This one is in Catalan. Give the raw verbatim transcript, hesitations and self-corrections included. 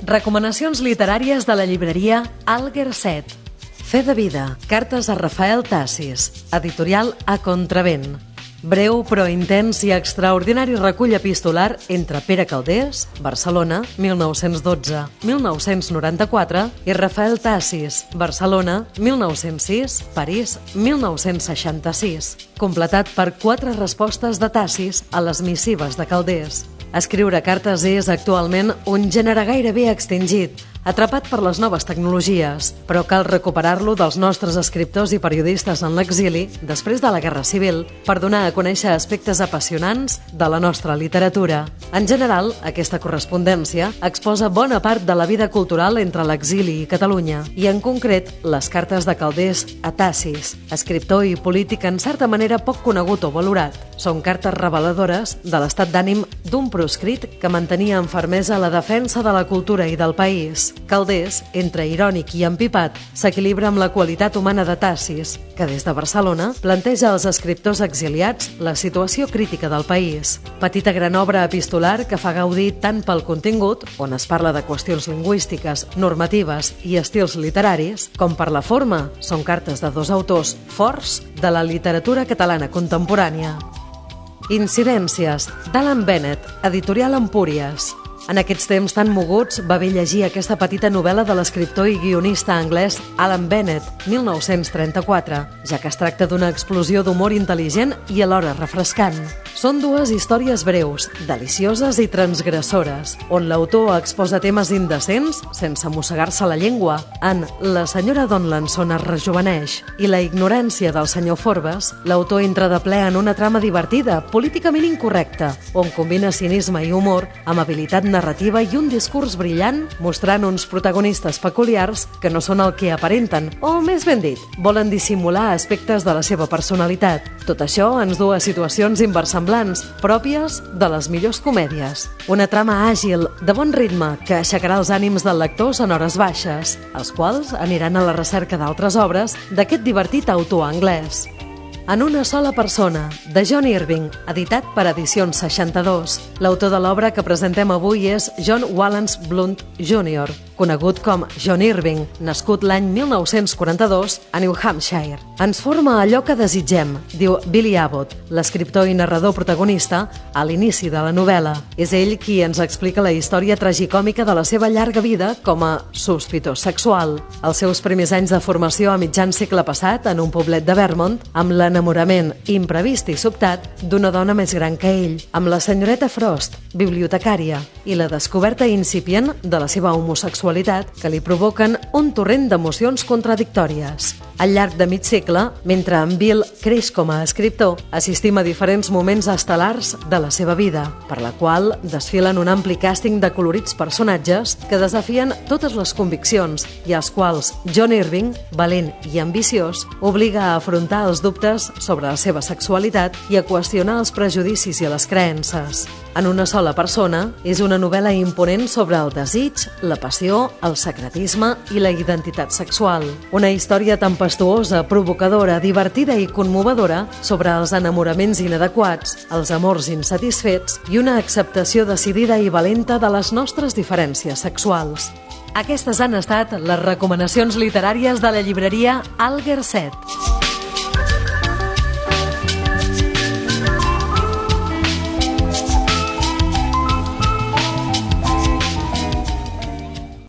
Recomanacions literàries de la llibreria Alger set. Fe de vida, cartes a Rafael Tassis, editorial A Contravent. Breu però intens i extraordinari recull epistolar entre Pere Calders, Barcelona, mil nou-cents dotze a mil nou-cents noranta-quatre, i Rafael Tassis, Barcelona, mil nou-cents sis, París, mil nou-cents seixanta-sis, completat per quatre respostes de Tassis a les missives de Calders. Escriure cartes és actualment un gènere gairebé extingit, atrapat per les noves tecnologies, però cal recuperar-lo dels nostres escriptors i periodistes en l'exili després de la Guerra Civil per donar a conèixer aspectes apassionants de la nostra literatura. En general, aquesta correspondència exposa bona part de la vida cultural entre l'exili i Catalunya, i en concret les cartes de Calders a Tassis, escriptor i polític en certa manera poc conegut o valorat. Són cartes reveladores de l'estat d'ànim d'un proscrit que mantenia amb fermesa la defensa de la cultura i del país. Calders, entre irònic i empipat, s'equilibra amb la qualitat humana de Tassis, que des de Barcelona planteja als escriptors exiliats la situació crítica del país. Petita gran obra epistolar que fa gaudir tant pel contingut, on es parla de qüestions lingüístiques, normatives i estils literaris, com per la forma. Són cartes de dos autors forts de la literatura catalana contemporània. Incidències, d'Alan Bennett, editorial Empúries. En aquests temps tan moguts va bé llegir aquesta petita novel·la de l'escriptor i guionista anglès Alan Bennett, mil nou-cents trenta-quatre, ja que es tracta d'una explosió d'humor intel·ligent i alhora refrescant. Són dues històries breus, delicioses i transgressores, on l'autor exposa temes indecents sense mossegar-se la llengua. En La senyora Donaldson es rejoveneix i La ignorància del senyor Forbes, l'autor entra de ple en una trama divertida, políticament incorrecta, on combina cinisme i humor amb habilitat narrativa i un discurs brillant, mostrant uns protagonistes peculiars que no són el que aparenten, o més ben dit, volen dissimular aspectes de la seva personalitat. Tot això ens du a situacions inversemblants, pròpies de les millors comèdies. Una trama àgil, de bon ritme, que aixecarà els ànims del lector en hores baixes, els quals aniran a la recerca d'altres obres d'aquest divertit autor anglès. En una sola persona, de John Irving, editat per Edicions seixanta-dos. L'autor de l'obra que presentem avui és John Wallace Blunt júnior, conegut com John Irving, nascut l'any mil nou-cents quaranta-dos a New Hampshire. Ens forma allò que desitgem, diu Billy Abbott, l'escriptor i narrador protagonista, a l'inici de la novel·la. És ell qui ens explica la història tragicòmica de la seva llarga vida com a sospitós sexual. Els seus primers anys de formació a mitjan segle passat en un poblet de Vermont, amb l'enamorament imprevist i sobtat d'una dona més gran que ell, amb la senyoreta Frost, bibliotecària, i la descoberta incipient de la seva homosexualitat que li provoquen un torrent d'emocions contradictòries. Al llarg de mig segle, mentre en Bill creix com a escriptor, assistim a diferents moments estel·lars de la seva vida, per la qual desfilen un ampli càsting de colorits personatges que desafien totes les conviccions i als quals John Irving, valent i ambiciós, obliga a afrontar els dubtes sobre la seva sexualitat i a qüestionar els prejudicis i les creences. En una sola persona, és una novel·la imponent sobre el desig, la passió, el secretisme i la identitat sexual. Una història tempestuosa, provocadora, divertida i commovedora sobre els enamoraments inadequats, els amors insatisfets i una acceptació decidida i valenta de les nostres diferències sexuals. Aquestes han estat les recomanacions literàries de la llibreria Alger set.